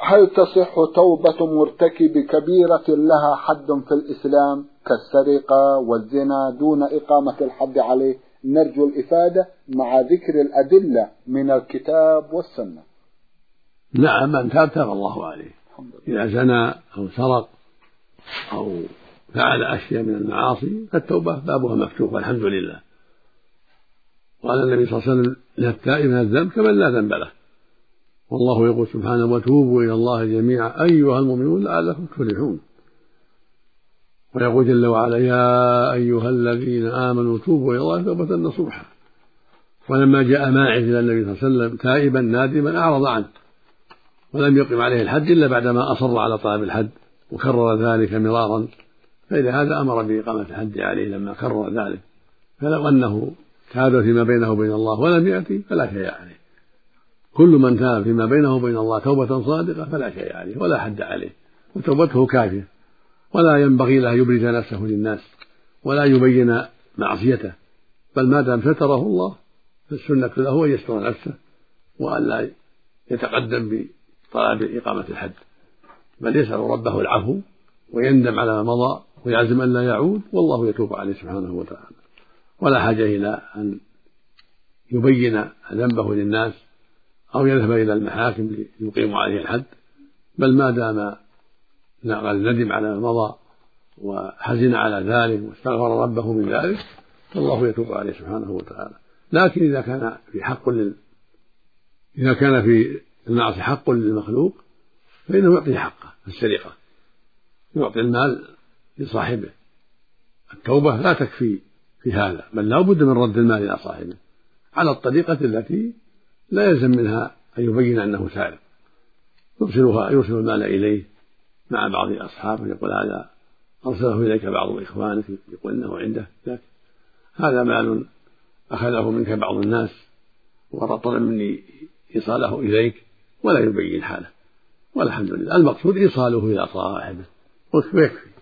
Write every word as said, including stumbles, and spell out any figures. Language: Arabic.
هل تصح توبة مرتكب كبيرة لها حد في الإسلام كالسرقة والزنا دون إقامة الحد عليه؟ نرجو الإفادة مع ذكر الأدلة من الكتاب والسنة. نعم، من تاب تاب الله عليه. إذا زنى أو سرق أو فعل أشياء من المعاصي فالتوبة بابها مفتوح والحمد لله. قال النبي صلى الله عليه وسلم: للتائب من الذنب كمن لا ذنب له. والله يقول سبحانه: وتوبوا إلى الله جميعا أيها المؤمنون لعلكم تفلحون. ويقول جل وعلا: يا أيها الذين آمنوا توبوا إلى الله توبة نصوحا. ولما جاء ماعز إلى النبي صلى الله عليه وسلم تائبا نادما أعرض عنه ولم يقم عليه الحد إلا بعدما أصر على طلب الحد وكرر ذلك مرارا، فإذا هذا أمر بإقامة الحد عليه لما كرر ذلك. فلو أنه تاب فيما بينه وبين الله ولم يأتي فلا شيء عليه. كل من تاب فيما بينه وبين الله توبة صادقة فلا شيء عليه ولا حد عليه، وتوبته كافية، ولا ينبغي له يبرز نفسه للناس ولا يبين معصيته، بل ما دام ستره الله فالسنة له أن يستر نفسه وأن لا يتقدم بطلب إقامة الحد، بل يسأل ربه العفو ويندم على ما مضى ويعزم أن لا يعود، والله يتوب عليه سبحانه وتعالى. ولا حاجة إلى أن يبين ذنبه للناس أو يذهب إلى المحاكم ليقيم عليه الحد، بل ما دام ندم على ما مضى وحزن على ذلك واستغفر ربه من ذلك فالله يتوب عليه سبحانه وتعالى. لكن إذا كان في حق لل... إذا كان في المعصية حق للمخلوق فإنه يعطيه حقه في السرقة، يعطي المال لصاحبه. التوبة لا تكفي في هذا، بل لا بد من رد المال إلى صاحبه على الطريقة التي لا يلزم منها أن يبين أنه سارق، يرسلها يرسل المال إليه مع بعض أصحابه، يقول هذا أرسله إليك بعض إخوانك يقول إنه عنده لك هذا مال أخذه منك بعض الناس وطلب مني إيصاله إليك، ولا يبين حاله، والحمد لله. المقصود إيصاله إلى صاحبه ويكفي.